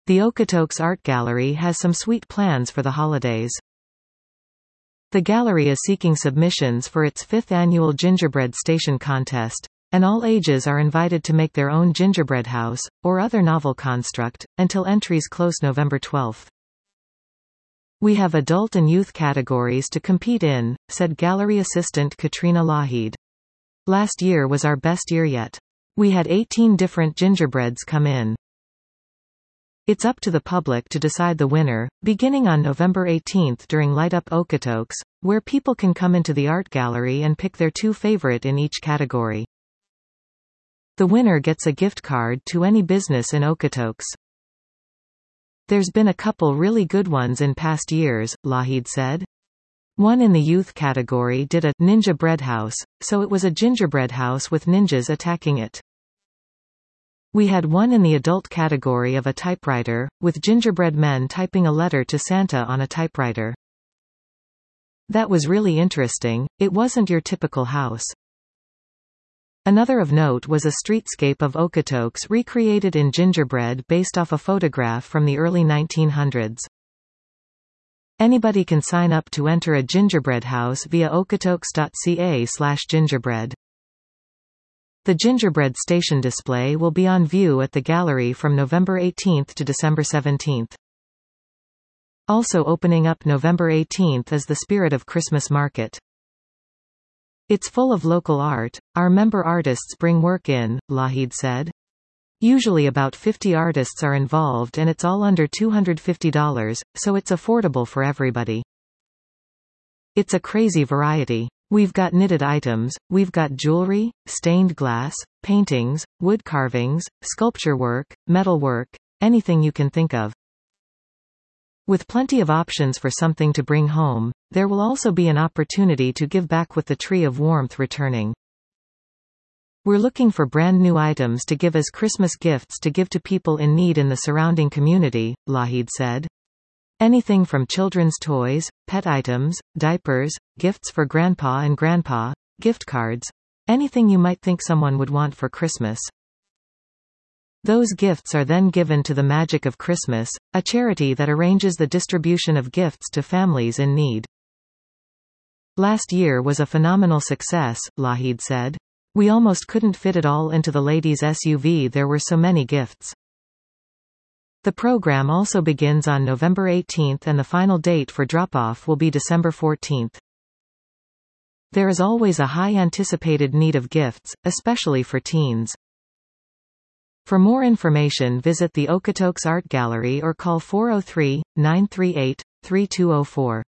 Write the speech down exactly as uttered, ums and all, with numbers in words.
The Okotoks Art Gallery has some sweet plans for the holidays. The gallery is seeking submissions for its fifth annual Gingerbread Station contest, and all ages are invited to make their own gingerbread house, or other novel construct, until entries close November twelfth. We have adult and youth categories to compete in, said gallery assistant Katrina Lahid. Last year was our best year yet. We had eighteen different gingerbreads come in. It's up to the public to decide the winner, beginning on November eighteenth during Light Up Okotoks, where people can come into the art gallery and pick their two favorite in each category. The winner gets a gift card to any business in Okotoks. There's been a couple really good ones in past years, Lahid said. One in the youth category did a ninja bread house, so it was a gingerbread house with ninjas attacking it. We had one in the adult category of a typewriter, with gingerbread men typing a letter to Santa on a typewriter. That was really interesting. It wasn't your typical house. Another of note was a streetscape of Okotoks recreated in gingerbread based off a photograph from the early nineteen hundreds. Anybody can sign up to enter a gingerbread house via okotoks dot c a slash gingerbread. The Gingerbread Station display will be on view at the gallery from November eighteenth to December seventeenth. Also opening up November eighteenth is the Spirit of Christmas Market. It's full of local art. Our member artists bring work in, Lahid said. Usually about fifty artists are involved and it's all under two hundred fifty dollars, so it's affordable for everybody. It's a crazy variety. We've got knitted items, we've got jewelry, stained glass, paintings, wood carvings, sculpture work, metal work, anything you can think of. With plenty of options for something to bring home, there will also be an opportunity to give back with the Tree of Warmth returning. We're looking for brand new items to give as Christmas gifts to give to people in need in the surrounding community, Lahid said. Anything from children's toys, pet items, diapers, gifts for grandpa and grandpa, gift cards, anything you might think someone would want for Christmas. Those gifts are then given to the Magic of Christmas, a charity that arranges the distribution of gifts to families in need. Last year was a phenomenal success, Lahid said. We almost couldn't fit it all into the ladies' S U V, there were so many gifts. The program also begins on November eighteenth and the final date for drop-off will be December fourteenth. There is always a high anticipated need of gifts, especially for teens. For more information visit the Okotoks Art Gallery or call four oh three, nine three eight, three two oh four.